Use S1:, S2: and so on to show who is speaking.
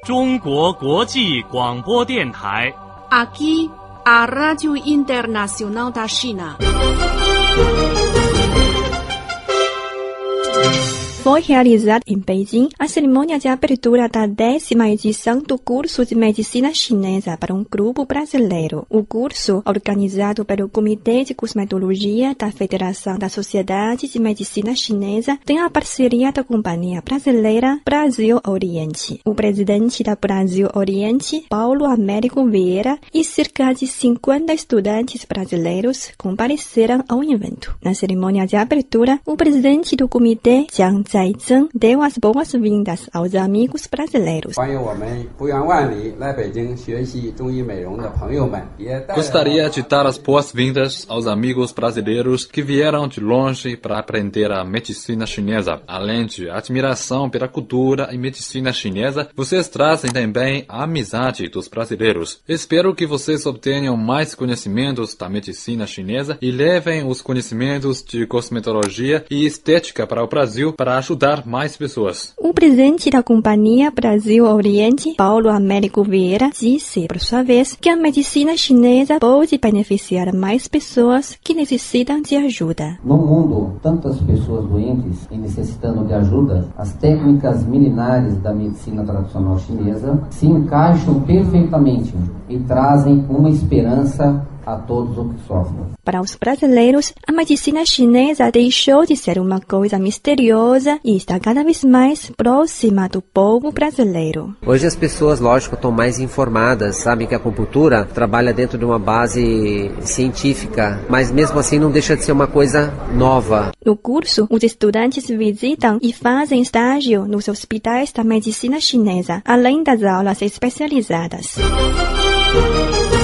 S1: 中国国际广播电台
S2: Aqui, a Rádio Internacional da China.
S3: Foi realizada em Beijing a cerimônia de abertura da 10ª edição do curso de Medicina Chinesa para um grupo brasileiro. O curso, organizado pelo Comitê de Cosmetologia da Federação da Sociedade de Medicina Chinesa, tem a parceria da Companhia Brasileira Brasil Oriente. O presidente da Brasil Oriente, Paulo Américo Vieira, e cerca de 50 estudantes brasileiros compareceram ao evento. Na cerimônia de abertura, o presidente do comitê, Jiang Zhaizhen, deu as boas-vindas aos amigos brasileiros.
S4: Gostaria de dar as boas-vindas aos amigos brasileiros que vieram de longe para aprender a medicina chinesa. Além de admiração pela cultura e medicina chinesa, vocês trazem também a amizade dos brasileiros. Espero que vocês obtenham mais conhecimentos da medicina chinesa e levem os conhecimentos de cosmetologia e estética para o Brasil para ajudar mais pessoas.
S3: O presidente da Companhia Brasil Oriente, Paulo Américo Vieira, disse, por sua vez, que a medicina chinesa pode beneficiar mais pessoas que necessitam de ajuda.
S5: No mundo, tantas pessoas doentes e necessitando de ajuda, as técnicas milenares da medicina tradicional chinesa se encaixam perfeitamente e trazem uma esperança a todos os que sofrem.
S3: Para os brasileiros, a medicina chinesa deixou de ser uma coisa misteriosa e está cada vez mais próxima do povo brasileiro.
S6: Hoje as pessoas, lógico, estão mais informadas, sabem que a acupuntura trabalha dentro de uma base científica, mas mesmo assim não deixa de ser uma coisa nova.
S3: No curso, os estudantes visitam e fazem estágio nos hospitais da medicina chinesa, além das aulas especializadas.